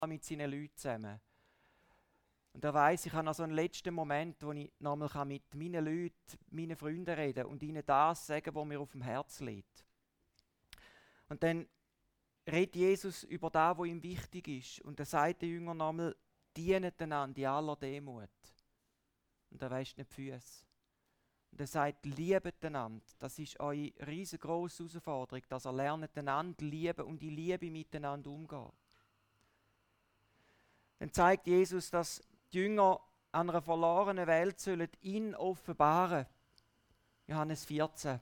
mit seinen Leuten zusammen. Und er weiss, ich habe noch so einen letzten Moment, wo ich nochmal mit meinen Leuten, meinen Freunden reden und ihnen das sagen, was mir auf dem Herzen liegt. Und dann redet Jesus über das, was ihm wichtig ist. Und er sagt den Jüngern nochmal, dienet einander in aller Demut. Und er wäscht nicht die Füße. Und er sagt, liebet einander. Das ist eure riesengroße Herausforderung, dass ihr lernt, einander lieben und in Liebe miteinander umgehen. Dann zeigt Jesus, dass die Jünger an einer verlorenen Welt sollen ihn offenbaren. Johannes 14.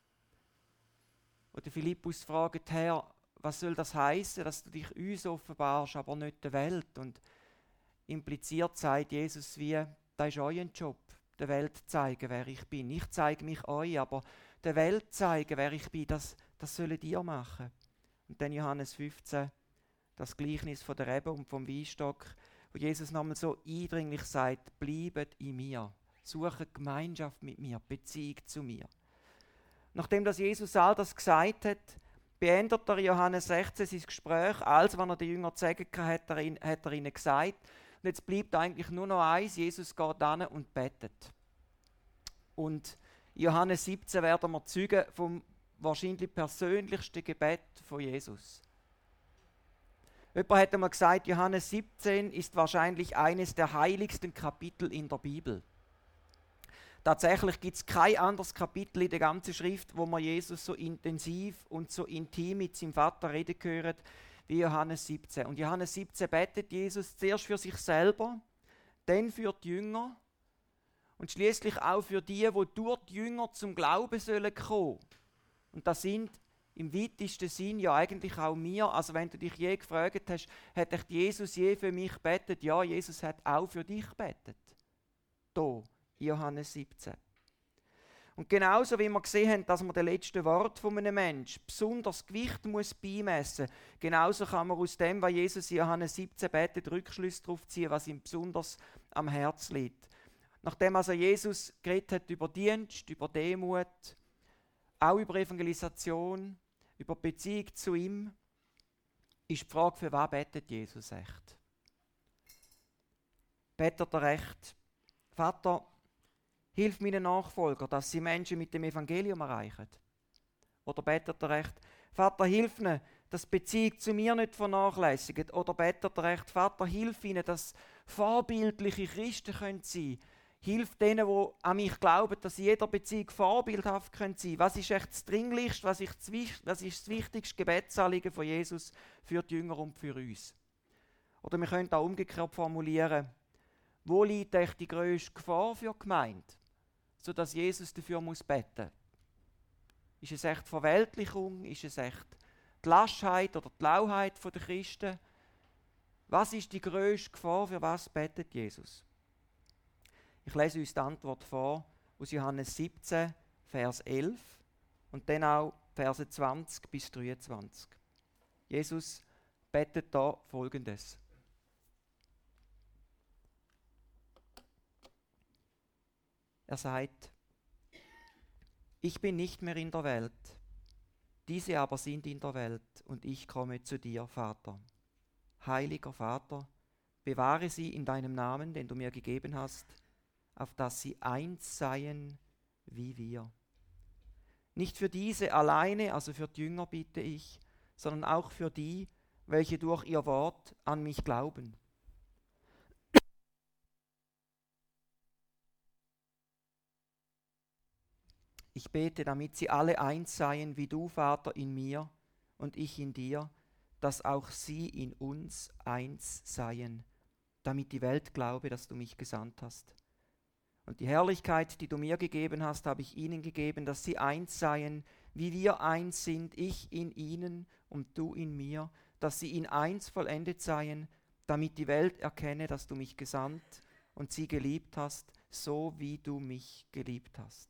Wo der Philippus fragt, Herr, was soll das heißen, dass du dich uns offenbarst, aber nicht der Welt? Und impliziert sagt Jesus wie, das ist euer Job, der Welt zeigen, wer ich bin. Ich zeige mich euch, aber der Welt zeigen, wer ich bin, das sollt ihr machen. Und dann Johannes 15, das Gleichnis von der Rebe und vom Weinstock, wo Jesus nochmal so eindringlich sagt, bleibet in mir, suche Gemeinschaft mit mir, Beziehung zu mir. Nachdem das Jesus all das gesagt hat, beendet er Johannes 16 sein Gespräch, als wenn er den Jüngern zu sagen hat, hat er ihnen gesagt. Und jetzt bleibt eigentlich nur noch eins, Jesus geht hin und betet. Und in Johannes 17 werden wir Zeugen vom wahrscheinlich persönlichsten Gebet von Jesus. Jemand hat einmal gesagt, Johannes 17 ist wahrscheinlich eines der heiligsten Kapitel in der Bibel. Tatsächlich gibt es kein anderes Kapitel in der ganzen Schrift, wo man Jesus so intensiv und so intim mit seinem Vater reden hört, wie Johannes 17. Und Johannes 17 betet Jesus zuerst für sich selber, dann für die Jünger und schließlich auch für die durch die Jünger zum Glauben sollen kommen. Und das sind im weitesten Sinn ja eigentlich auch wir. Also wenn du dich je gefragt hast, hat echt Jesus je für mich gebetet? Ja, Jesus hat auch für dich gebetet. Hier, Johannes 17. Und genauso wie wir gesehen haben, dass man den letzten Wort von einem Menschen besonders Gewicht muss beimessen, genauso kann man aus dem, was Jesus in Johannes 17 betet, Rückschlüsse darauf ziehen, was ihm besonders am Herzen liegt. Nachdem also Jesus geredet hat über Dienst, über Demut, auch über Evangelisation, über Beziehung zu ihm, ist die Frage, für was betet Jesus echt? Betet er echt? Vater, hilf meinen Nachfolgern, dass sie Menschen mit dem Evangelium erreichen. Oder betet er recht, Vater, hilf ihnen, dass die Beziehung zu mir nicht vernachlässigen. Oder betet er recht, Vater, hilf ihnen, dass vorbildliche Christen sein können. Hilf denen, die an mich glauben, dass sie in jeder Beziehung vorbildhaft sein können. Was ist echt das Dringlichste, was ist das wichtigste Gebetsanliegen von Jesus für die Jünger und für uns? Oder wir können auch umgekehrt formulieren, wo liegt echt die grösste Gefahr für die Gemeinde, sodass Jesus dafür muss beten? Ist es echt Verweltlichung? Ist es echt die Laschheit oder die Lauheit der Christen? Was ist die grösste Gefahr, für was betet Jesus? Ich lese uns die Antwort vor aus Johannes 17, Vers 11 und dann auch Verse 20 bis 23. Jesus betet da Folgendes. Er sagt, ich bin nicht mehr in der Welt, diese aber sind in der Welt und ich komme zu dir, Vater. Heiliger Vater, bewahre sie in deinem Namen, den du mir gegeben hast, auf dass sie eins seien wie wir. Nicht für diese alleine, also für die Jünger bitte ich, sondern auch für die, welche durch ihr Wort an mich glauben. Ich bete, damit sie alle eins seien, wie du, Vater, in mir und ich in dir, dass auch sie in uns eins seien, damit die Welt glaube, dass du mich gesandt hast. Und die Herrlichkeit, die du mir gegeben hast, habe ich ihnen gegeben, dass sie eins seien, wie wir eins sind, ich in ihnen und du in mir, dass sie in eins vollendet seien, damit die Welt erkenne, dass du mich gesandt und sie geliebt hast, so wie du mich geliebt hast.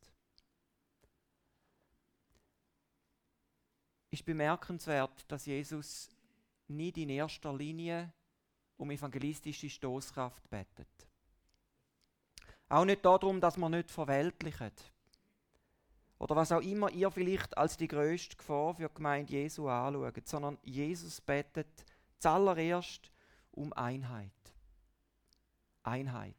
Ist bemerkenswert, dass Jesus nicht in erster Linie um evangelistische Stosskraft betet. Auch nicht darum, dass man nicht verweltlichen. Oder was auch immer ihr vielleicht als die grösste Gefahr für die Gemeinde Jesu anschaut, sondern Jesus betet zuallererst um Einheit. Einheit.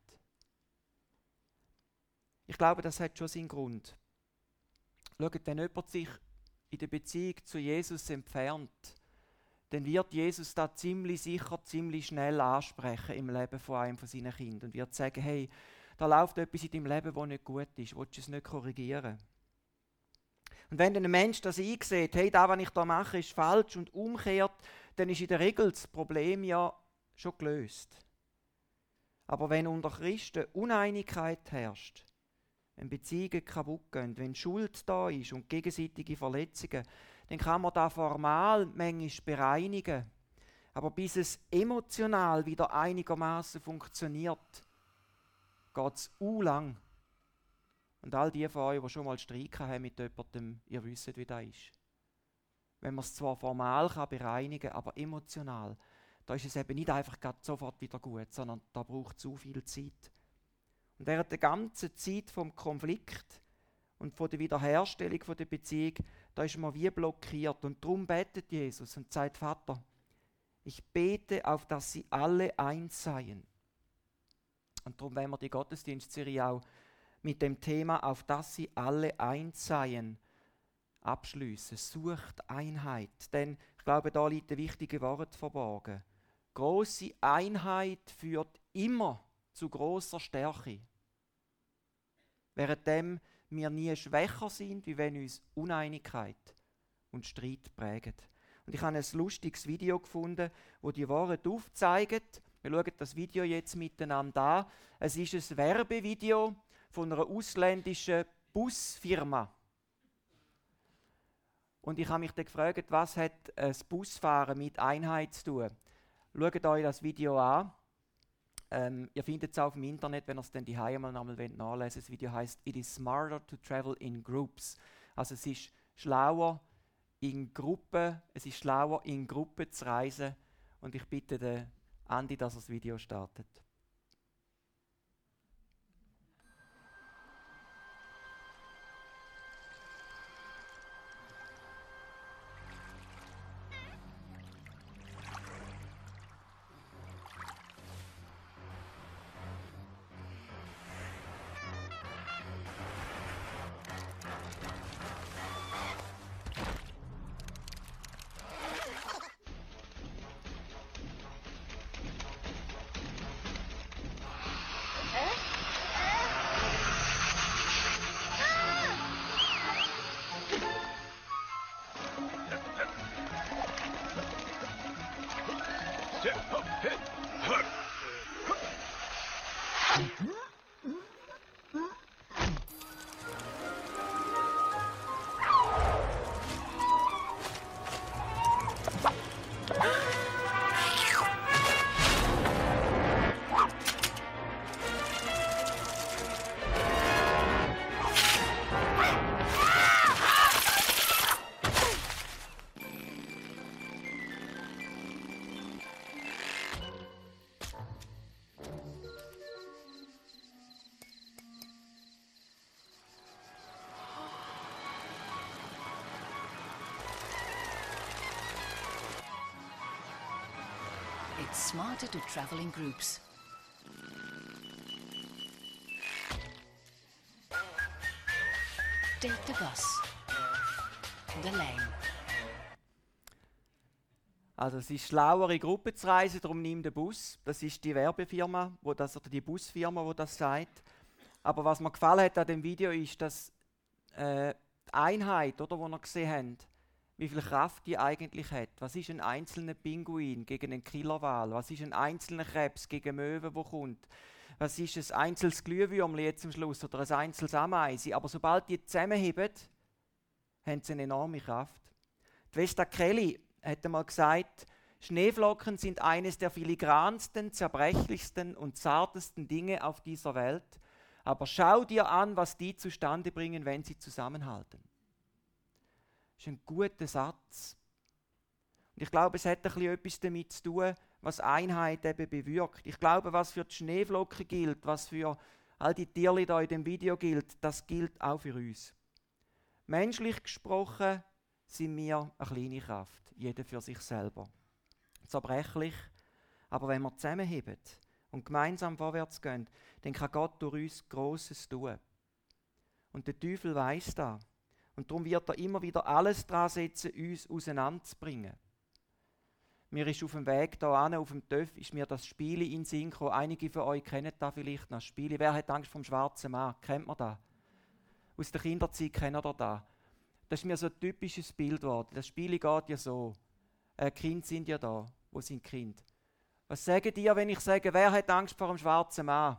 Ich glaube, das hat schon seinen Grund. Schaut, wenn jemand sich in der Beziehung zu Jesus entfernt, dann wird Jesus da ziemlich sicher, ziemlich schnell ansprechen im Leben von einem von seinen Kindern und wird sagen, hey, da läuft etwas in deinem Leben, das nicht gut ist, willst du es nicht korrigieren? Und wenn dann ein Mensch das einsieht, hey, das, was ich da mache, ist falsch und umkehrt, dann ist in der Regel das Problem ja schon gelöst. Aber wenn unter Christen Uneinigkeit herrscht, wenn Beziehungen kaputt gehen, wenn Schuld da ist und gegenseitige Verletzungen, dann kann man das formal manchmal bereinigen. Aber bis es emotional wieder einigermaßen funktioniert, geht es lang. Und all die von euch, die schon mal Streit haben mit jemandem, ihr wisst, wie das ist. Wenn man es zwar formal bereinigen kann, aber emotional, da ist es eben nicht einfach sofort wieder gut, sondern da braucht zu viel Zeit. Und während der ganzen Zeit vom Konflikt und von der Wiederherstellung der Beziehung, da ist man wie blockiert. Und darum betet Jesus und sagt, Vater, ich bete, auf dass sie alle eins seien. Und darum wollen wir die Gottesdienstserie auch mit dem Thema, auf dass sie alle eins seien, abschliessen. Sucht Einheit. Denn ich glaube, da liegt ein wichtiges Wort verborgen. Grosse Einheit führt immer zu grosser Stärke. Währenddem wir nie schwächer sind, wie wenn uns Uneinigkeit und Streit prägen. Und ich habe ein lustiges Video gefunden, wo die Wahrheit aufzeigt. Wir schauen das Video jetzt miteinander an. Es ist ein Werbevideo von einer ausländischen Busfirma. Und ich habe mich dann gefragt, was hat das Busfahren mit Einheit zu tun? Schaut euch das Video an. Ihr findet es auch im Internet, wenn ihr es dann die Heime nochmal nachlesen wollt. Das Video heißt It is smarter to travel in groups. Also es ist schlauer in Gruppen, zu reisen. Und ich bitte den Andi, dass er das Video startet. It's smarter to travel in groups. Take the bus. The lane. Also es ist schlauer, in Gruppen zu reisen, darum nimm den Bus. Das ist die Werbefirma, oder die Busfirma, die das sagt. Aber was mir gefallen hat an dem Video ist, dass die Einheit, oder, die wir gesehen haben, wie viel Kraft die eigentlich hat. Was ist ein einzelner Pinguin gegen einen Killerwal? Was ist ein einzelner Krebs gegen Möwe, der kommt? Was ist ein einzelnes Glühwürmchen jetzt am Schluss oder ein einzelnes Ameise? Aber sobald die zusammenheben, haben sie eine enorme Kraft. Die Vesta Kelly hat einmal gesagt, Schneeflocken sind eines der filigransten, zerbrechlichsten und zartesten Dinge auf dieser Welt. Aber schau dir an, was die zustande bringen, wenn sie zusammenhalten. Das ist ein guter Satz. Und ich glaube, es hat etwas damit zu tun, was Einheit eben bewirkt. Ich glaube, was für die Schneeflocken gilt, was für all die Tiere da in dem Video gilt, das gilt auch für uns. Menschlich gesprochen sind wir eine kleine Kraft, jeder für sich selber. Zerbrechlich, Aber wenn wir zusammenheben und gemeinsam vorwärts gehen, dann kann Gott durch uns Grosses tun. Und der Teufel weiss das. Und darum wird er immer wieder alles daran setzen, uns auseinanderzubringen. Mir ist auf dem Weg hier hin, auf dem TÜV, ist mir das Spiel in den Sinn gekommen. Einige von euch kennen das vielleicht noch. Das Spiel. Wer hat Angst vom schwarzen Mann? Kennt man das? Aus der Kinderzeit kennt ihr das. Das ist mir so ein typisches Bild geworden. Das Spiel geht ja so. Kinder sind ja da. Wo sind die Kinder? Was sagen ihr, wenn ich sage, wer hat Angst vor dem schwarzen Mann?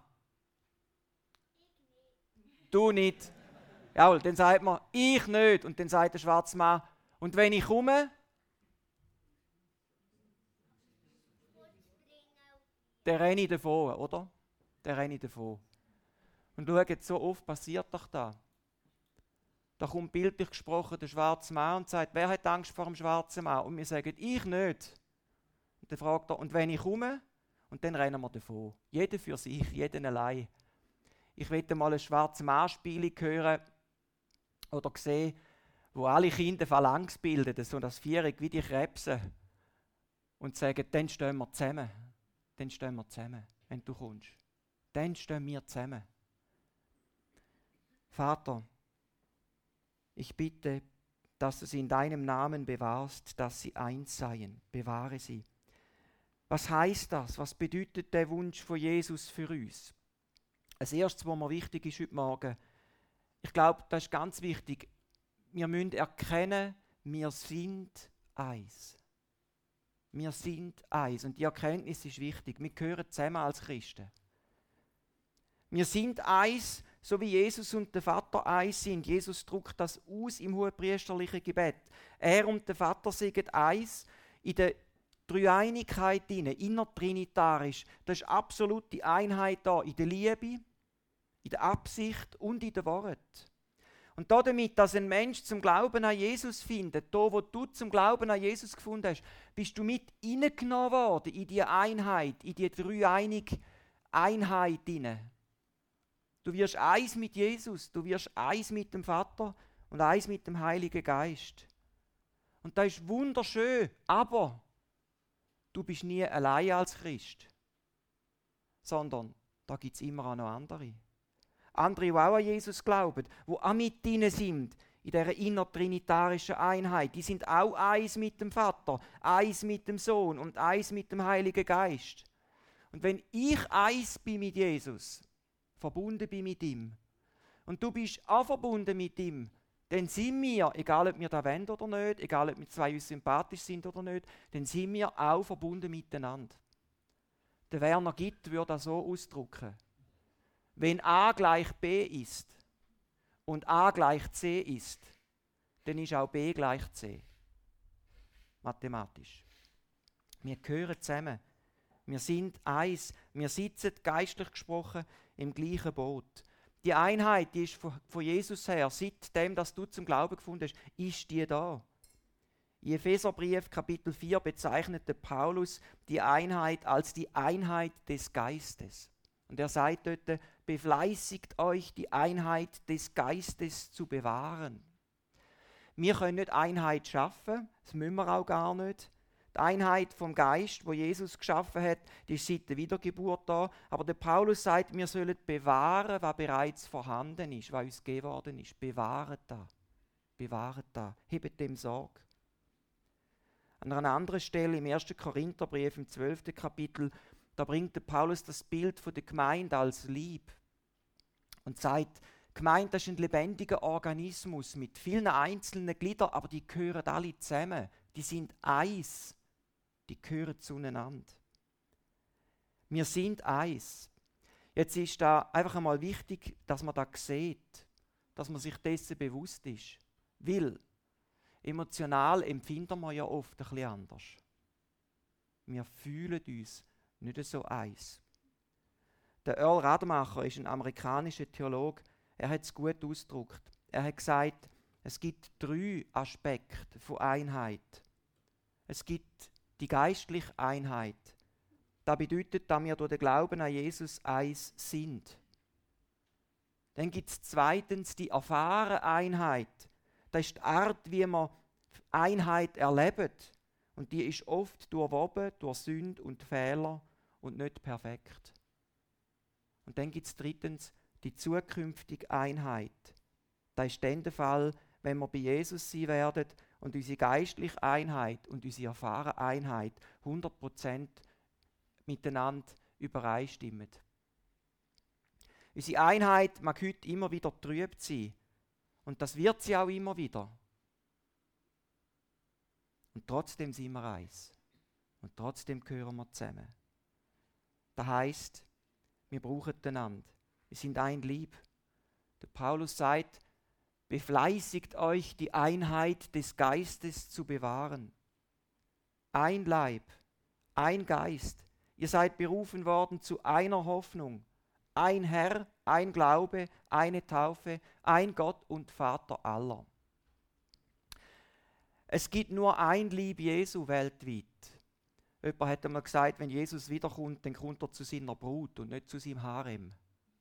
Ich nicht. Du nicht. Jawohl, dann sagt man, ich nicht. Und dann sagt der schwarze Mann, und wenn ich komme, dann renne ich davon, oder? Dann renne ich davon. Und schaut, so oft passiert doch das. Da kommt bildlich gesprochen der schwarze Mann und sagt, wer hat Angst vor dem schwarzen Mann? Und wir sagen, ich nicht. Und dann fragt er, und wenn ich komme? Und dann rennen wir davon. Jeder für sich, jeder allein. Ich möchte mal ein schwarzes Mann-Spiel hören oder sehen, wo alle Kinder Phalanx bilden, so das Viereck wie die Krebse. Und sagen, dann stehen wir zusammen. Dann stehen wir zusammen, wenn du kommst. Dann stehen wir zusammen. Vater, ich bitte, dass du sie in deinem Namen bewahrst, dass sie eins seien. Bewahre sie. Was heißt das? Was bedeutet der Wunsch von Jesus für uns? Als erstes, was mir wichtig ist heute Morgen, ich glaube, das ist ganz wichtig, wir müssen erkennen, wir sind eins. Wir sind eins. Und die Erkenntnis ist wichtig. Wir gehören zusammen als Christen. Wir sind eins, so wie Jesus und der Vater eins sind. Jesus drückt das aus im hohepriesterlichen Gebet. Er und der Vater sind eins in der Dreieinigkeit hinein, innertrinitarisch. Da ist absolute Einheit da in der Liebe, in der Absicht und in der Wort. Und damit, dass ein Mensch zum Glauben an Jesus findet, da wo du zum Glauben an Jesus gefunden hast, bist du mit hineingenommen worden in die Einheit, in die dreieinige Einheit hinein. Du wirst eins mit Jesus, du wirst eins mit dem Vater und eins mit dem Heiligen Geist. Und das ist wunderschön, aber du bist nie allein als Christ, sondern da gibt es immer auch noch andere. Andere, die auch an Jesus glauben, die auch mit ihnen sind, in dieser innertrinitarischen Einheit. Die sind auch eins mit dem Vater, eins mit dem Sohn und eins mit dem Heiligen Geist. Und wenn ich eins bin mit Jesus, verbunden bin mit ihm, und du bist auch verbunden mit ihm, dann sind wir, egal ob wir das wollen oder nicht, egal ob wir zwei uns sympathisch sind oder nicht, dann sind wir auch verbunden miteinander. Der Werner Gitt würde das so ausdrücken. Wenn A gleich B ist und A gleich C ist, dann ist auch B gleich C. Mathematisch. Wir gehören zusammen. Wir sind eins. Wir sitzen, geistlich gesprochen, im gleichen Boot. Die Einheit, die ist von Jesus her, seitdem, dass du zum Glauben gefunden hast, ist die da. Im Epheserbrief Kapitel 4 bezeichnete Paulus die Einheit als die Einheit des Geistes. Und er sagt dort, befleißigt euch, die Einheit des Geistes zu bewahren. Wir können nicht Einheit schaffen, das müssen wir auch gar nicht. Die Einheit vom Geist, wo Jesus geschaffen hat, die ist seit der Wiedergeburt da. Aber der Paulus sagt, wir sollen bewahren, was bereits vorhanden ist, was uns gegeben worden ist. Bewahrt das. Bewahrt das. Hebt dem Sorge. An einer anderen Stelle im 1. Korintherbrief, im 12. Kapitel, da bringt der Paulus das Bild von der Gemeinde als Lieb und sagt, Gemeinde ist ein lebendiger Organismus mit vielen einzelnen Gliedern, aber die gehören alle zusammen. Die sind eins. Die gehören zueinander. Wir sind eins. Jetzt ist da einfach einmal wichtig, dass man das sieht, dass man sich dessen bewusst ist. Weil emotional empfinden wir ja oft ein bisschen anders. Wir fühlen uns nicht so eins. Der Earl Rademacher ist ein amerikanischer Theologe. Er hat es gut ausgedrückt. Er hat gesagt, es gibt 3 Aspekte von Einheit. Es gibt die geistliche Einheit. Das bedeutet, dass wir durch den Glauben an Jesus eins sind. Dann gibt es zweitens die erfahrene Einheit. Das ist die Art, wie man Einheit erlebt. Und die ist oft durchwoben durch Sünde und Fehler und nicht perfekt. Und dann gibt es drittens die zukünftige Einheit. Das ist dann der Fall, wenn wir bei Jesus sein werden und unsere geistliche Einheit und unsere erfahrene Einheit 100% miteinander übereinstimmen. Unsere Einheit mag heute immer wieder trübt sein. Und das wird sie auch immer wieder. Und trotzdem sind wir eins. Und trotzdem gehören wir zusammen. Das heisst, wir brauchen einander. Wir sind ein Leib. Der Paulus sagt, befleißigt euch, die Einheit des Geistes zu bewahren. Ein Leib, ein Geist. Ihr seid berufen worden zu einer Hoffnung. Ein Herr, ein Glaube, eine Taufe, ein Gott und Vater aller. Es gibt nur ein Leib Jesu weltweit. Jemand hat einmal gesagt, wenn Jesus wiederkommt, dann kommt er zu seiner Brut und nicht zu seinem Harem.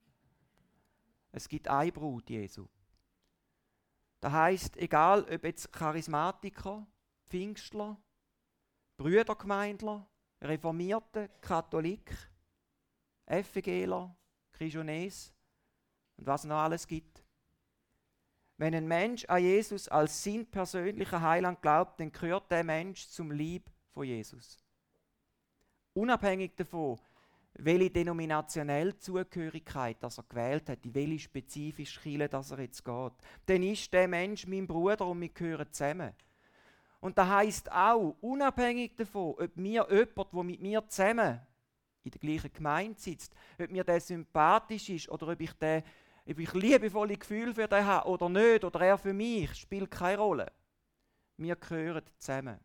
Es gibt eine Brut Jesu. Das heisst, egal ob jetzt Charismatiker, Pfingstler, Brüdergemeindler, Reformierte, Katholik, FEGler, Krijones und was noch alles gibt. Wenn ein Mensch an Jesus als sein persönlicher Heiland glaubt, dann gehört der Mensch zum Leib von Jesus. Unabhängig davon, welche denominationelle Zugehörigkeit das er gewählt hat, in welche spezifische Kirche das er jetzt geht, dann ist der Mensch mein Bruder und wir gehören zusammen. Und das heisst auch, unabhängig davon, ob mir jemand, der mit mir zusammen in der gleichen Gemeinde sitzt, ob mir der sympathisch ist oder ob ich liebevolle Gefühle für den habe oder nicht, oder er für mich, spielt keine Rolle. Wir gehören zusammen.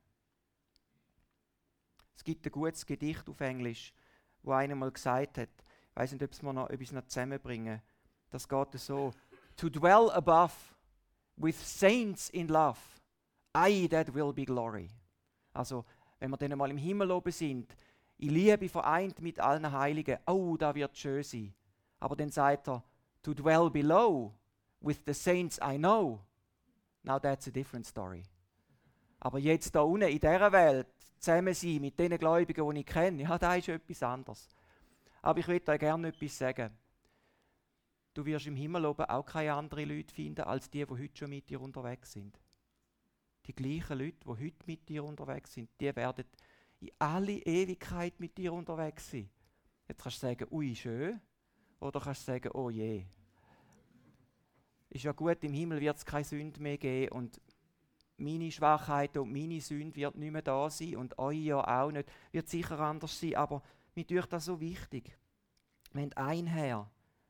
Es gibt ein gutes Gedicht auf Englisch, wo einer mal gesagt hat, ich weiss nicht, ob es noch zusammenbringen, das geht so: To dwell above with saints in love, aye, that will be glory. Also, wenn wir dann mal im Himmel oben sind, in Liebe vereint mit allen Heiligen, oh, da wird schön sein. Aber dann sagt er, to dwell below with the saints I know, now that's a different story. Aber jetzt da unten in dieser Welt zusammen sein mit den Gläubigen, die ich kenne, ja, das ist etwas anderes. Aber ich würde euch gerne etwas sagen. Du wirst im Himmel oben auch keine anderen Leute finden, als die heute schon mit dir unterwegs sind. Die gleichen Leute, die heute mit dir unterwegs sind, die werden in alle Ewigkeit mit dir unterwegs sein. Jetzt kannst du sagen, ui, schön. Oder kannst du sagen, oh je. Ist ja gut, im Himmel wird es keine Sünde mehr geben und meine Schwachheit und meine Sünde wird nicht mehr da sein und eure ja auch nicht. Wird sicher anders sein, aber mir ist das so wichtig. Wir haben ein Herr.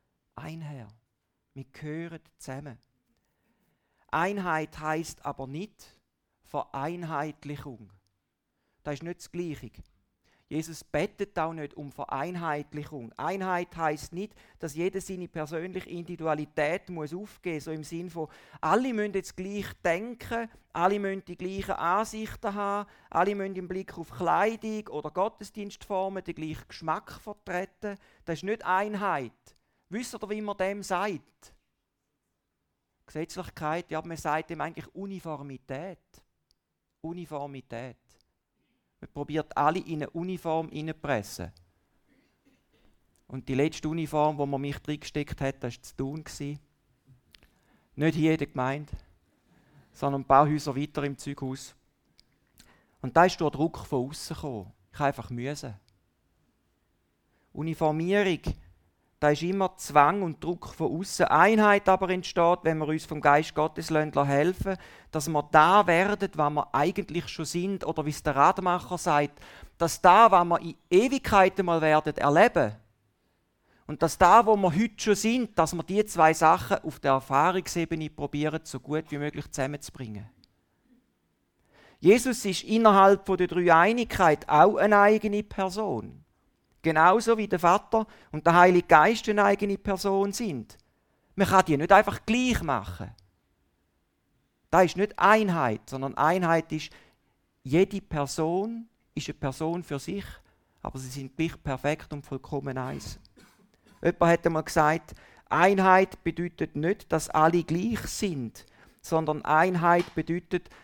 Wir gehören zusammen. Einheit heisst aber nicht Vereinheitlichung. Das ist nicht das Gleiche. Jesus bittet auch nicht um Vereinheitlichung. Einheit heisst nicht, dass jeder seine persönliche Individualität muss aufgeben muss. So im Sinn von, alle müssen jetzt gleich denken, alle müssen die gleichen Ansichten haben, alle müssen im Blick auf Kleidung oder Gottesdienstformen den gleichen Geschmack vertreten. Das ist nicht Einheit. Wisst ihr, wie man dem sagt? Gesetzlichkeit, ja, man sagt dem eigentlich Uniformität. Uniformität. Man probiert alle in eine Uniform hineinzupressen. Und die letzte Uniform, die man mich reingesteckt hat, das war zu Thun. Nicht hier in der Gemeinde, sondern ein paar Häuser weiter im Zeughaus. Und da ist durch Druck von außen gekommen. Ich einfach müssen. Uniformierung, da ist immer Zwang und Druck von außen. Einheit aber entsteht, wenn wir uns vom Geist Gottes helfen, dass wir da werden, was wir eigentlich schon sind, oder wie es der Radmacher sagt, dass da, was wir in Ewigkeiten mal werden erleben, und dass da, wo wir heute schon sind, dass wir die zwei Sachen auf der Erfahrungsebene probieren, so gut wie möglich zusammenzubringen. Jesus ist innerhalb der Dreieinigkeit auch eine eigene Person. Genauso wie der Vater und der Heilige Geist eine eigene Person sind. Man kann die nicht einfach gleich machen. Das ist nicht Einheit, sondern Einheit ist, jede Person ist eine Person für sich, aber sie sind gleich perfekt und vollkommen eins. Jemand hat einmal gesagt, Einheit bedeutet nicht, dass alle gleich sind, sondern Einheit bedeutet,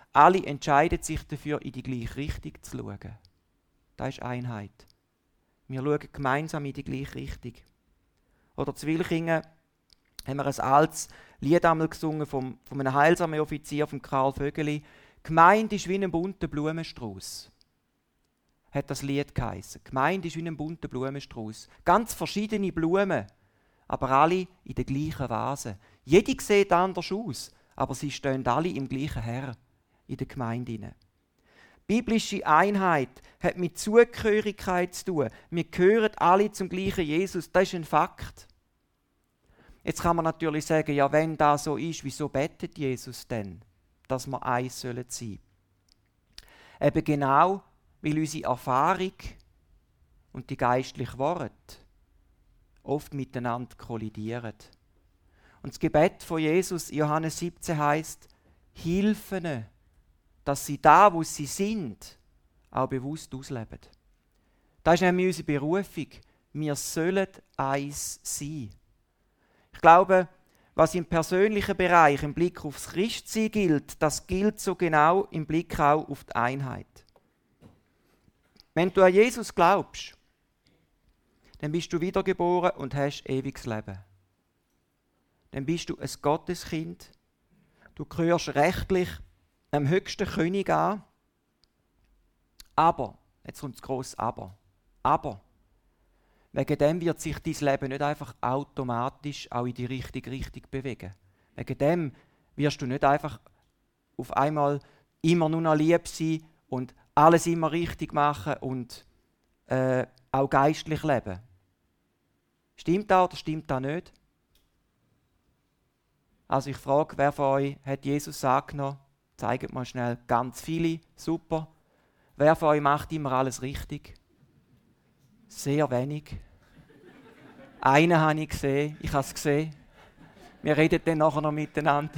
Alle entscheiden sich dafür, in die gleiche Richtung zu schauen. Das ist Einheit. Wir schauen gemeinsam in die gleiche Richtung. Oder zu Wilchingen haben wir ein altes Lied einmal gesungen von einem Heilsarmee-Offizier, von Karl Vögeli. «Gemeinde ist wie ein bunter Blumenstrauß», hat das Lied geheissen. «Gemeinde ist wie ein bunter Blumenstrauß». Ganz verschiedene Blumen, aber alle in der gleichen Vase. Jede sieht anders aus, aber sie stehen alle im gleichen Herr in der Gemeinde hinein. Biblische Einheit hat mit Zugehörigkeit zu tun. Wir gehören alle zum gleichen Jesus. Das ist ein Fakt. Jetzt kann man natürlich sagen, ja, wenn das so ist, wieso betet Jesus denn, dass wir eins sein sollen? Eben genau, weil unsere Erfahrung und die geistlichen Worte oft miteinander kollidieren. Und das Gebet von Jesus, Johannes 17, heisst, hilf ihnen, dass sie da, wo sie sind, auch bewusst ausleben. Das ist nämlich unsere Berufung. Wir sollen eins sein. Ich glaube, was im persönlichen Bereich im Blick aufs Christsein gilt, das gilt so genau im Blick auch auf die Einheit. Wenn du an Jesus glaubst, dann bist du wiedergeboren und hast ewiges Leben. Dann bist du ein Gotteskind. Du gehörst rechtlich dem höchsten König an. Aber, jetzt kommt das grosse Aber, wegen dem wird sich dein Leben nicht einfach automatisch auch in die richtige Richtung bewegen. Wegen dem wirst du nicht einfach auf einmal immer nur noch lieb sein und alles immer richtig machen und auch geistlich leben. Stimmt das oder stimmt das nicht? Also ich frage, wer von euch hat Jesus angenommen? Zeigt mal schnell, ganz viele, super. Wer von euch macht immer alles richtig? Sehr wenig. Einen habe ich gesehen, ich habe es gesehen. Wir reden dann nachher noch miteinander.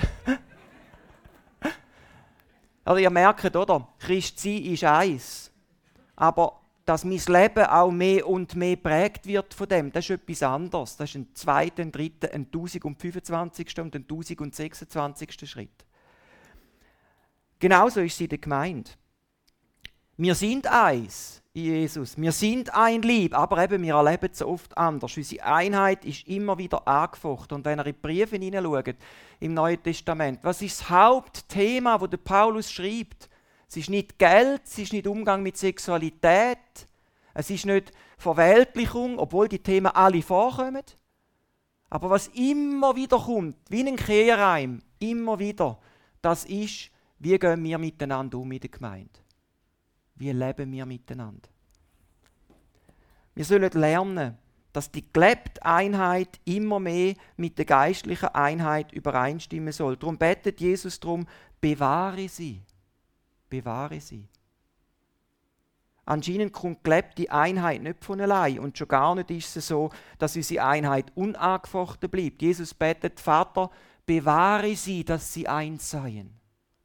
Also ihr merkt, oder? Christsein ist eins. Aber dass mein Leben auch mehr und mehr prägt wird von dem, das ist etwas anderes. Das ist ein zweiter, ein dritter, ein 1025. und ein 1026. Schritt. Genauso ist es in der Gemeinde. Wir sind eins in Jesus. Wir sind ein Lieb, aber eben, wir erleben es so oft anders. Unsere Einheit ist immer wieder angefochten. Und wenn ihr in die Briefe hineinschaut, im Neuen Testament, was ist das Hauptthema, das der Paulus schreibt? Es ist nicht Geld, es ist nicht Umgang mit Sexualität, es ist nicht Verweltlichung, obwohl die Themen alle vorkommen. Aber was immer wieder kommt, wie ein Kehrreim, immer wieder, das ist, wie gehen wir miteinander um in der Gemeinde? Wie leben wir miteinander? Wir sollen lernen, dass die gelebte Einheit immer mehr mit der geistlichen Einheit übereinstimmen soll. Darum betet Jesus darum, bewahre sie. Bewahre sie. Anscheinend kommt gelebte Einheit nicht von allein und schon gar nicht ist es so, dass unsere Einheit unangefochten bleibt. Jesus betet, Vater, bewahre sie, dass sie eins seien.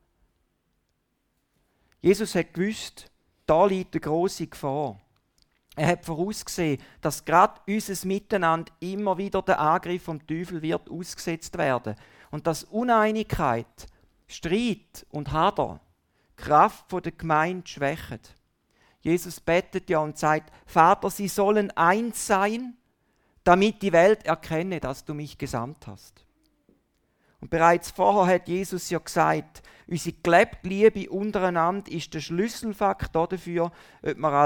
Jesus hat gewusst, da liegt eine grosse Gefahr. Er hat vorausgesehen, dass gerade unser Miteinander immer wieder der Angriff vom Teufel wird ausgesetzt werden und dass Uneinigkeit, Streit und Hader die Kraft der Gemeinde schwächen. Jesus betet ja und sagt, Vater, sie sollen eins sein, damit die Welt erkenne, dass du mich gesandt hast. Und bereits vorher hat Jesus ja gesagt, unsere gelebte Liebe untereinander ist der Schlüsselfaktor dafür, ob wir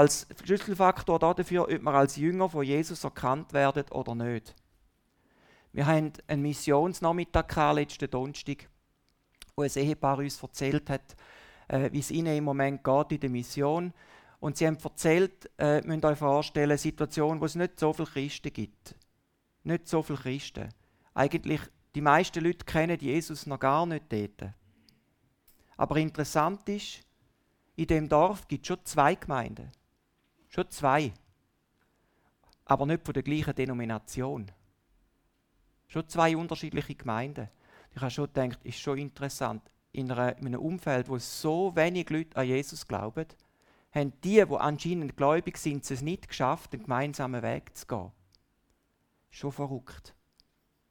als Jünger von Jesus erkannt werden oder nicht. Wir haben einen Missionsnachmittag letzten Donnerstag, wo ein Ehepaar uns erzählt hat, wie es ihnen im Moment geht in der Mission. Und sie haben erzählt, müsst ihr euch vorstellen, eine Situation, wo es nicht so viele Christen gibt. Nicht so viele Christen. Eigentlich, die meisten Leute kennen Jesus noch gar nicht dort. Aber interessant ist, in dem Dorf gibt es schon 2 Gemeinden. Schon 2. Aber nicht von der gleichen Denomination. Schon 2 unterschiedliche Gemeinden. Ich habe schon gedacht, ist schon interessant. In einem Umfeld, wo so wenig Leute an Jesus glauben, haben die anscheinend gläubig sind, es nicht geschafft, einen gemeinsamen Weg zu gehen. Schon verrückt.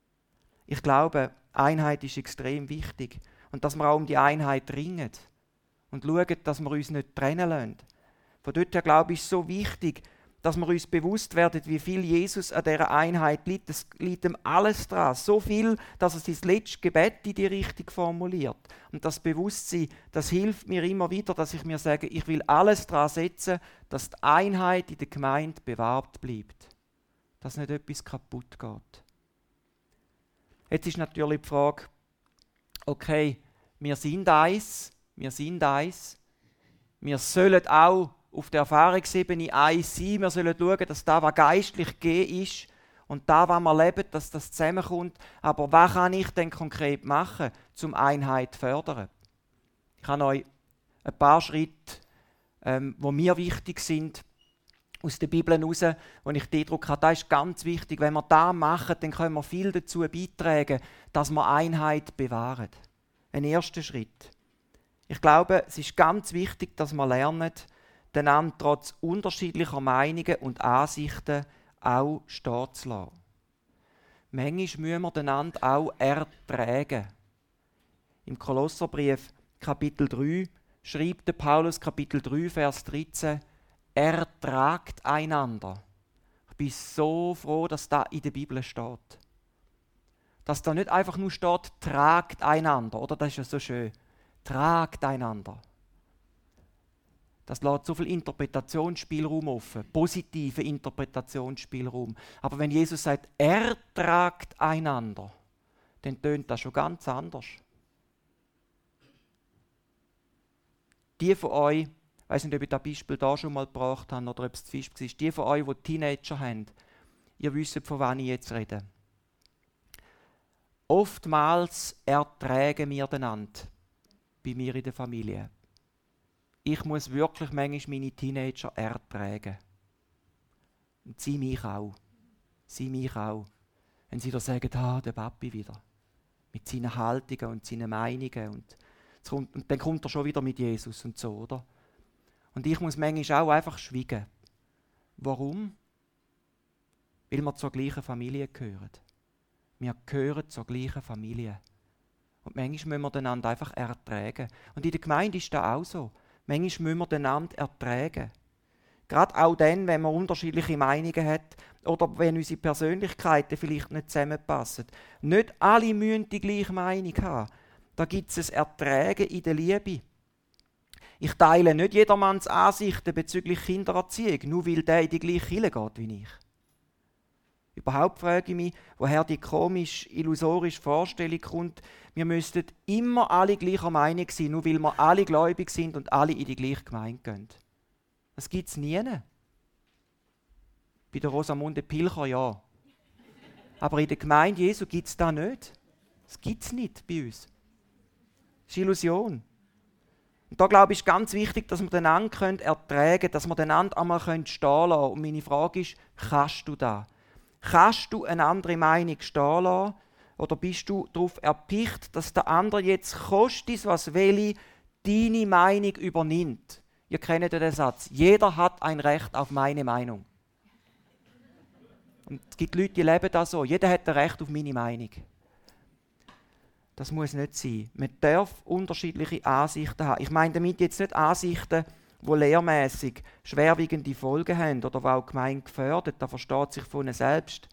Ich glaube, Einheit ist extrem wichtig. Und dass wir auch um die Einheit ringen. und schauen, dass wir uns nicht trennen lassen. Von dort her, glaube ich, ist es so wichtig, dass wir uns bewusst werden, wie viel Jesus an dieser Einheit liegt. Es liegt ihm alles dran. So viel, dass er sein letztes Gebet in die Richtung formuliert. Und das Bewusstsein, das hilft mir immer wieder, dass ich mir sage, ich will alles dran setzen, dass die Einheit in der Gemeinde bewahrt bleibt. Dass nicht etwas kaputt geht. Jetzt ist natürlich die Frage, okay, wir sind eins. Wir sollen auch auf der Erfahrungsebene eins sein. Wir sollen schauen, dass das, was geistlich gegeben ist und das, was wir leben, dass das zusammenkommt. Aber was kann ich denn konkret machen, um Einheit zu fördern? Ich habe euch ein paar Schritte, die mir wichtig sind, aus der Bibel heraus, wo ich den Eindruck habe, das ist ganz wichtig. Wenn wir das machen, dann können wir viel dazu beitragen, dass wir Einheit bewahren. Ein erster Schritt. Ich glaube, es ist ganz wichtig, dass wir lernen, einander trotz unterschiedlicher Meinungen und Ansichten auch stehen zu lassen. Manchmal müssen wir einander auch ertragen. Im Kolosserbrief Kapitel 3 schreibt der Paulus Kapitel 3, Vers 13, ertragt einander. Ich bin so froh, dass das in der Bibel steht. Dass da nicht einfach nur steht, tragt einander, oder? Das ist ja so schön. Tragt einander. Das lässt so viel Interpretationsspielraum offen, positiven Interpretationsspielraum. Aber wenn Jesus sagt, ertragt einander, dann tönt das schon ganz anders. Die von euch, ich weiß nicht, ob ich das Beispiel da schon mal gebracht habe oder ob es zu Fisch war, die von euch, die Teenager haben, ihr wisst, von wann ich jetzt rede. Oftmals ertragen wir einander bei mir in der Familie. Ich muss wirklich manchmal meine Teenager ertragen. Und sie mich auch. Sie mich auch. Wenn sie da sagen, der Papi wieder. Mit seinen Haltungen und seinen Meinungen. Und dann kommt er schon wieder mit Jesus und so, oder? Und ich muss manchmal auch einfach schweigen. Warum? Weil wir zur gleichen Familie gehören. Wir gehören zur gleichen Familie. Und manchmal müssen wir einander einfach ertragen. Und in der Gemeinde ist das auch so. Manchmal müssen wir einander ertragen. Gerade auch dann, wenn man unterschiedliche Meinungen hat oder wenn unsere Persönlichkeiten vielleicht nicht zusammenpassen. Nicht alle müssen die gleiche Meinung haben. Da gibt es ein Ertragen in der Liebe. Ich teile nicht jedermanns Ansichten bezüglich Kindererziehung, nur weil der in die gleiche Kirche geht wie ich. Überhaupt frage ich mich, woher die komisch, illusorische Vorstellung kommt, wir müssten immer alle gleicher Meinung sein, nur weil wir alle gläubig sind und alle in die gleiche Gemeinde gehen. Das gibt es nie. Bei der Rosamunde Pilcher ja. Aber in der Gemeinde Jesu gibt es das nicht. Das gibt es nicht bei uns. Das ist Illusion. Und da glaube ich, ist ganz wichtig, dass wir einander ertragen können, dass wir einander einmal stehen lassen. Und meine Frage ist, kannst du das? Kannst du eine andere Meinung stehen lassen? Oder bist du darauf erpicht, dass der andere jetzt, kostet es was will, deine Meinung übernimmt? Ihr kennt ja den Satz, jeder hat ein Recht auf meine Meinung. Und es gibt Leute, die leben das so, jeder hat ein Recht auf meine Meinung. Das muss nicht sein. Man darf unterschiedliche Ansichten haben. Ich meine damit jetzt nicht Ansichten, die lehrmässig schwerwiegende Folgen haben oder die auch Gemeinde gefördert, das versteht sich von selbst.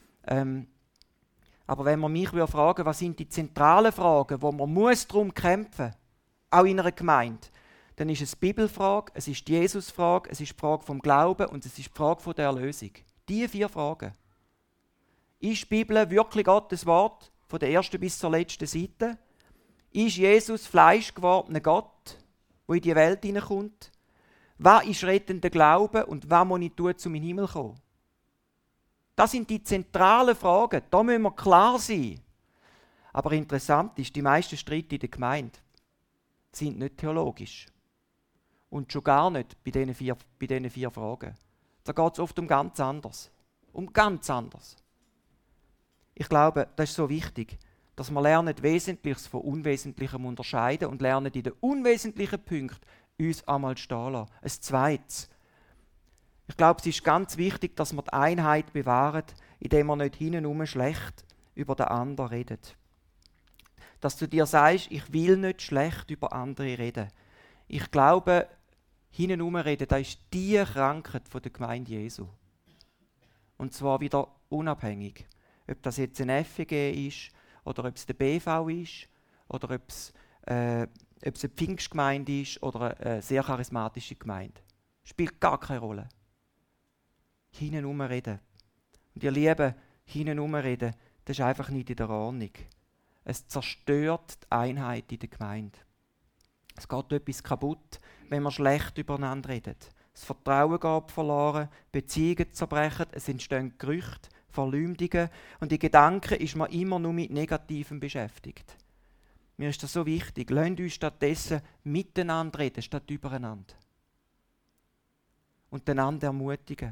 Aber wenn man mich fragen, was sind die zentralen Fragen, wo man darum kämpfen muss, auch in einer Gemeinde, dann ist es die Bibelfrage, es ist die Jesusfrage, es ist die Frage vom Glauben und es ist die Frage der Erlösung. Diese 4 Fragen. Ist die Bibel wirklich Gottes Wort, von der ersten bis zur letzten Seite? Ist Jesus Fleisch gewordener Gott, der in die Welt hineinkommt? Was ist rettender Glaube und was muss ich tun, um in den Himmel zu kommen? Das sind die zentralen Fragen. Da müssen wir klar sein. Aber interessant ist, die meisten Streite in der Gemeinde sind nicht theologisch. Und schon gar nicht bei diesen vier Fragen. Da geht es oft um ganz anderes. Um ganz anderes. Ich glaube, das ist so wichtig, dass wir lernen, Wesentliches von Unwesentlichem unterscheiden und lernen, in den unwesentlichen Punkten uns einmal stehen lassen. Ein zweites. Ich glaube, es ist ganz wichtig, dass wir die Einheit bewahren, indem wir nicht hintenrum schlecht über den anderen reden. Dass du dir sagst, ich will nicht schlecht über andere reden. Ich glaube, hinten reden, das ist die Krankheit der Gemeinde Jesu. Und zwar wieder unabhängig. Ob das jetzt ein FEG ist, oder ob es der BV ist, oder ob es eine Pfingstgemeinde ist, oder eine sehr charismatische Gemeinde. Spielt gar keine Rolle. Hinten reden. Und ihr Lieben, hinten reden, das ist einfach nicht in der Ordnung. Es zerstört die Einheit in der Gemeinde. Es geht etwas kaputt, wenn man schlecht übereinander redet. Das Vertrauen geht verloren, Beziehungen zerbrechen, es entstehen Gerüchte, Verleumdungen und in Gedanken ist man immer nur mit Negativem beschäftigt. Mir ist das so wichtig. Lasst uns stattdessen miteinander reden, statt übereinander. Und einander ermutigen.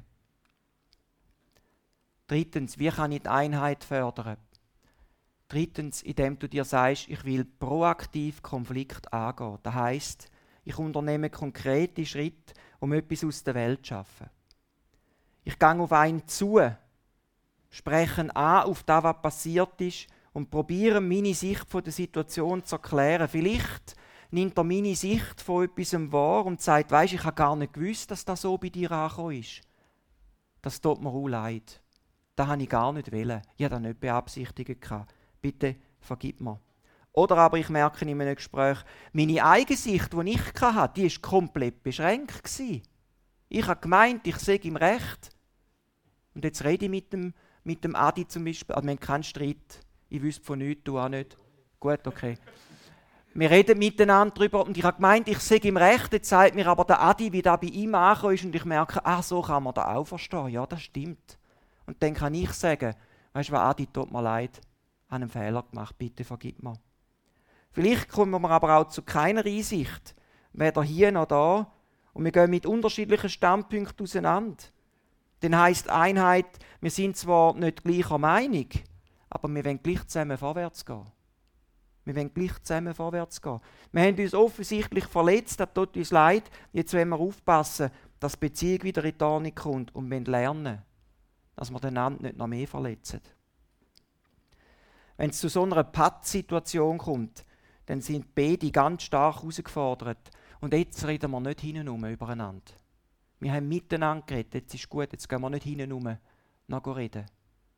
Drittens, wie kann ich die Einheit fördern? Drittens, indem du dir sagst, ich will proaktiv Konflikt angehen. Das heisst, ich unternehme konkrete Schritte, um etwas aus der Welt zu schaffen. Ich gehe auf einen zu, spreche an auf das, was passiert ist und probiere, meine Sicht von der Situation zu erklären. Vielleicht nimmt er meine Sicht von etwas wahr und sagt, weisst, ich habe gar nicht gewusst, dass das so bei dir angekommen ist. Das tut mir auch leid. Das habe ich gar nicht wollen. Ich habe das nicht beabsichtigt. Bitte vergib mir. Oder aber ich merke in einem Gespräch, meine eigene Sicht, die ich hatte, die war komplett beschränkt. Ich habe gemeint, ich sei im Recht. Und jetzt rede ich mit dem Adi zum Beispiel. Also wir haben keinen Streit. Ich wüsste von nichts, du auch nicht. Gut, okay. Wir reden miteinander darüber und ich habe gemeint, ich sei im Recht. Jetzt sagt mir aber der Adi, wie das bei ihm angekommen ist und ich merke, so kann man das auch verstehen. Ja, das stimmt. Und dann kann ich sagen, weißt du was, Adi, tut mir leid, ich habe einen Fehler gemacht, bitte vergib mir. Vielleicht kommen wir aber auch zu keiner Einsicht, weder hier noch da, und wir gehen mit unterschiedlichen Standpunkten auseinander. Dann heisst Einheit, wir sind zwar nicht gleicher Meinung, aber wir wollen gleich zusammen vorwärts gehen. Wir wollen gleich zusammen vorwärts gehen. Wir haben uns offensichtlich verletzt, das tut uns leid. Jetzt wollen wir aufpassen, dass die Beziehung wieder in die Ordnung kommt und wir lernen, dass wir einander nicht noch mehr verletzen. Wenn es zu so einer Pattsituation kommt, dann sind beide ganz stark herausgefordert. Und jetzt reden wir nicht hintenrum übereinander. Wir haben miteinander geredet, jetzt ist gut, jetzt gehen wir nicht hintenrum noch reden.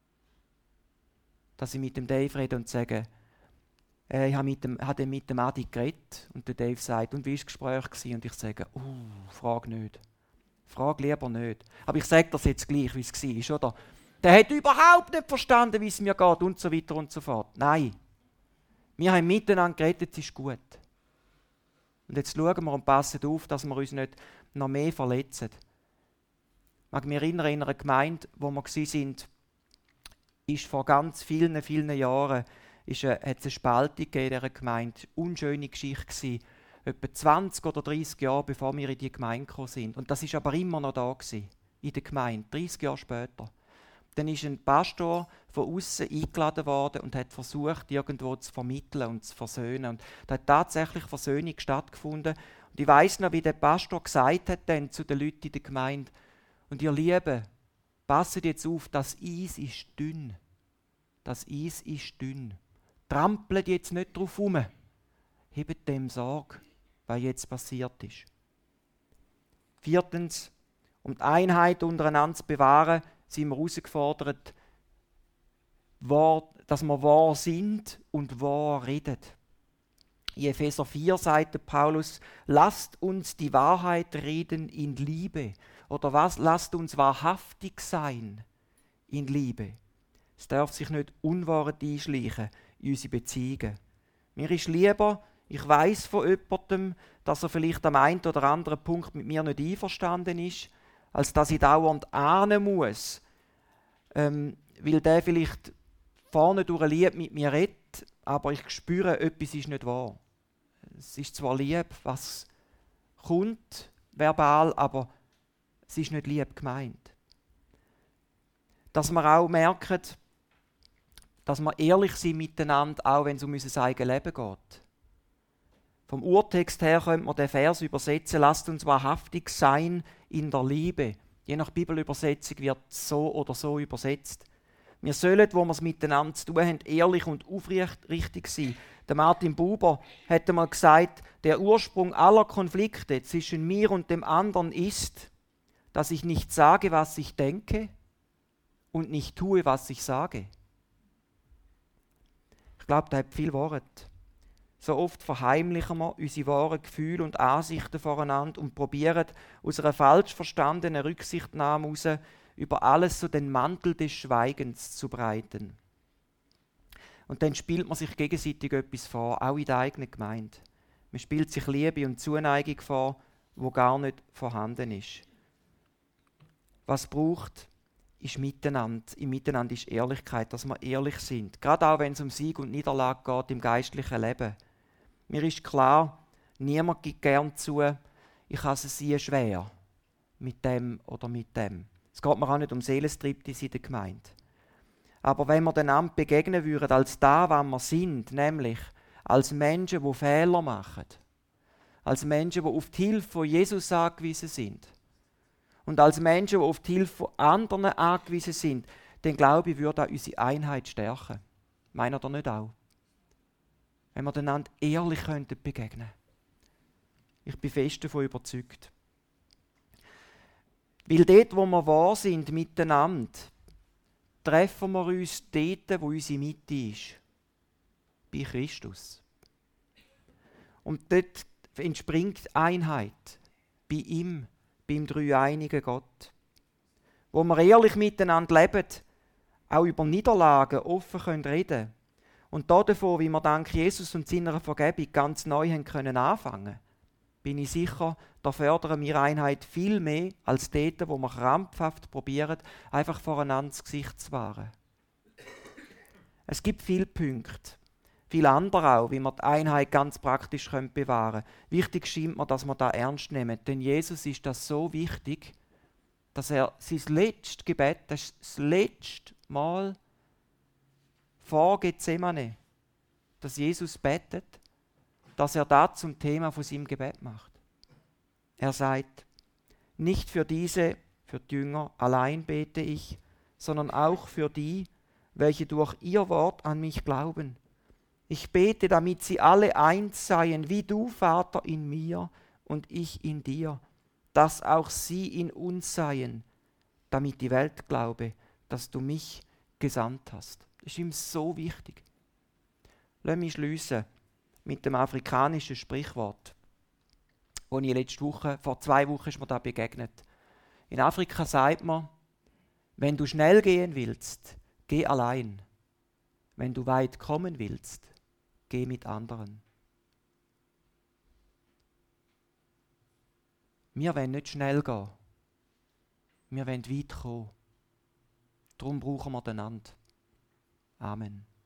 Dass ich mit dem Dave rede und sage, ich habe mit dem Adi geredet und der Dave sagt, und wie war das Gespräch gewesen? Und ich sage, frag nicht. Frag lieber nicht. Aber ich sage das jetzt gleich, wie es war, oder? Der hat überhaupt nicht verstanden, wie es mir geht und so weiter und so fort. Nein. Wir haben miteinander geredet, es ist gut. Und jetzt schauen wir und passen auf, dass wir uns nicht noch mehr verletzen. Ich mag mich erinnern, in einer Gemeinde, wo wir waren, ist vor ganz vielen, vielen Jahren hat es eine Spaltung in dieser Gemeinde. Eine unschöne Geschichte. Etwa 20 oder 30 Jahre, bevor wir in die Gemeinde gekommen sind. Und das war aber immer noch da in der Gemeinde, 30 Jahre später. Dann ist ein Pastor von außen eingeladen worden und hat versucht, irgendwo zu vermitteln und zu versöhnen. Und da hat tatsächlich Versöhnung stattgefunden. Und ich weiss noch, wie der Pastor gesagt hat dann zu den Leuten in der Gemeinde, und ihr Lieben, passet jetzt auf, das Eis ist dünn. Das Eis ist dünn. Trampelt jetzt nicht drauf herum. Hebt dem Sorge, was jetzt passiert ist. Viertens, um die Einheit untereinander zu bewahren, sind wir herausgefordert, dass wir wahr sind und wahr reden. In Epheser 4 sagt Paulus, lasst uns die Wahrheit reden in Liebe. Oder was? Lasst uns wahrhaftig sein in Liebe. Es darf sich nicht Unwahrheit einschleichen in unsere Beziehungen. Mir ist lieber, ich weiss von jemandem, dass er vielleicht am einen oder anderen Punkt mit mir nicht einverstanden ist, als dass ich dauernd ahnen muss, weil der vielleicht vorne durch lieb mit mir redet, aber ich spüre, etwas ist nicht wahr. Es ist zwar lieb, was kommt, verbal, aber es ist nicht lieb gemeint. Dass wir auch merken, dass wir ehrlich sind miteinander, auch wenn es um unser eigenes Leben geht. Vom Urtext her könnte man den Vers übersetzen, lasst uns wahrhaftig sein in der Liebe. Je nach Bibelübersetzung wird so oder so übersetzt. Wir sollen, wo wir es miteinander zu tun haben, ehrlich und aufrichtig sein. Der Martin Buber hat einmal gesagt, der Ursprung aller Konflikte zwischen mir und dem anderen ist, dass ich nicht sage, was ich denke und nicht tue, was ich sage. Ich glaube, das hat viel Wort. So oft verheimlichen wir unsere wahren Gefühle und Ansichten voreinander und probieren, aus einer falsch verstandenen Rücksichtnahme heraus über alles so den Mantel des Schweigens zu breiten. Und dann spielt man sich gegenseitig etwas vor, auch in der eigenen Gemeinde. Man spielt sich Liebe und Zuneigung vor, wo gar nicht vorhanden ist. Was es braucht, ist Miteinander. Im Miteinander ist Ehrlichkeit, dass wir ehrlich sind. Gerade auch, wenn es um Sieg und Niederlage geht im geistlichen Leben. Mir ist klar, niemand gibt gern zu, ich habe es schwer mit dem oder mit dem. Es geht mir auch nicht um Seelenstriptease in der Gemeinde. Aber wenn wir einander begegnen würden als da, was wir sind, nämlich als Menschen, die Fehler machen, als Menschen, die auf die Hilfe von Jesus angewiesen sind und als Menschen, die auf die Hilfe von anderen angewiesen sind, dann glaube ich, würde auch unsere Einheit stärken. Meint ihr nicht auch? Wenn wir einander ehrlich begegnen könnten. Ich bin fest davon überzeugt. Weil dort, wo wir wahr sind miteinander, treffen wir uns dort, wo unsere Mitte ist. Bei Christus. Und dort entspringt Einheit. Bei ihm, beim dreieinigen Gott. Wo wir ehrlich miteinander leben, auch über Niederlagen offen reden können. Und davon, wie wir dank Jesus und seiner Vergebung ganz neu anfangen können, bin ich sicher, da fördern wir Einheit viel mehr als dort, wo wir krampfhaft probieren, einfach voreinander das Gesicht zu wahren. Es gibt viele Punkte, viele andere auch, wie wir die Einheit ganz praktisch bewahren können. Wichtig scheint mir, dass wir das ernst nehmen, denn Jesus ist das so wichtig, dass er sein letztes Gebet, das ist das letzte Mal vor Gethsemane, dass Jesus betet, dass er das zum Thema von seinem Gebet macht. Er sagt, nicht für die Jünger allein bete ich, sondern auch für die, welche durch ihr Wort an mich glauben. Ich bete, damit sie alle eins seien, wie du, Vater, in mir und ich in dir, dass auch sie in uns seien, damit die Welt glaube, dass du mich gesandt hast. Das ist ihm so wichtig. Lass mich schliessen mit dem afrikanischen Sprichwort, das ich vor 2 Wochen ist mir da begegnet. In Afrika sagt man, wenn du schnell gehen willst, geh allein. Wenn du weit kommen willst, geh mit anderen. Wir wollen nicht schnell gehen. Wir wollen weit kommen. Darum brauchen wir einander. Amen.